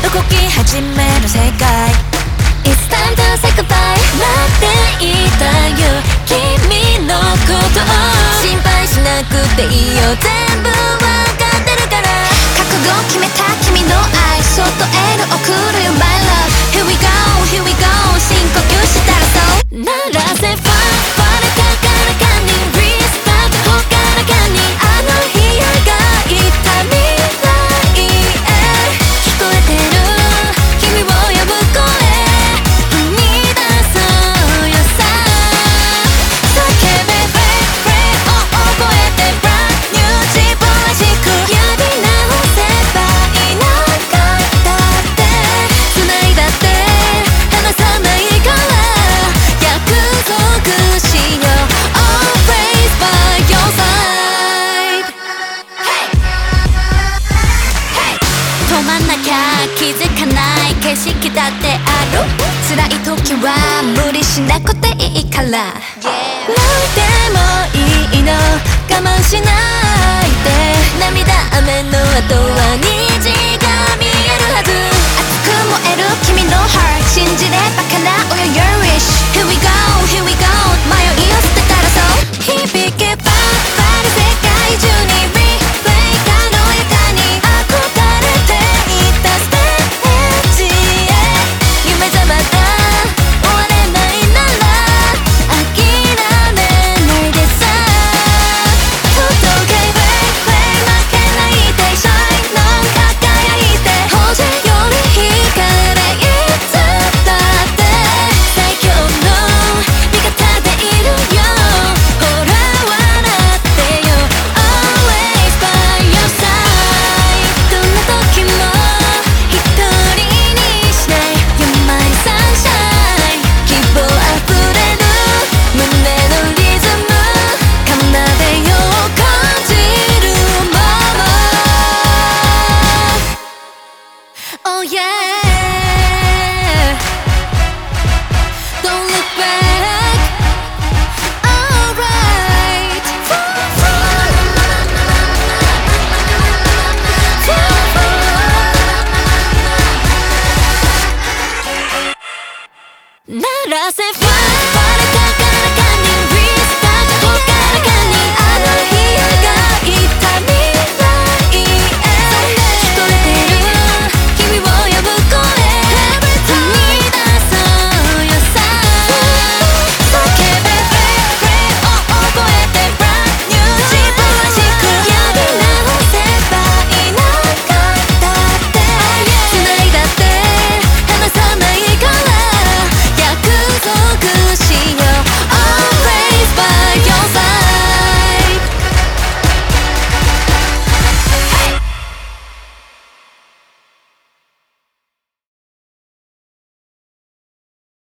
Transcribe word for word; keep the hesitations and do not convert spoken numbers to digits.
動き始める世界 It's time to say goodbye 待っていたよ君のことを心配しなくていいよ全部わかってるから覚悟決めた君の愛そっとエール送るよ My love Here we go, here we go 深呼吸したらそう鳴らせファンファレ高らかに Restart ほからかにあの日描いた未来へ聞こえてる君を呼ぶ声踏み出そうよさ叫べ Break, break を覚えて Brand new 自分らしくやり直せばいなかったって繋いだって離さないから約束しよう Always by your side Hey Hey 止まんなきゃ気づかない景色だってある辛い時は無理しなくていいから泣いてもいいの我慢しないで涙雨の後は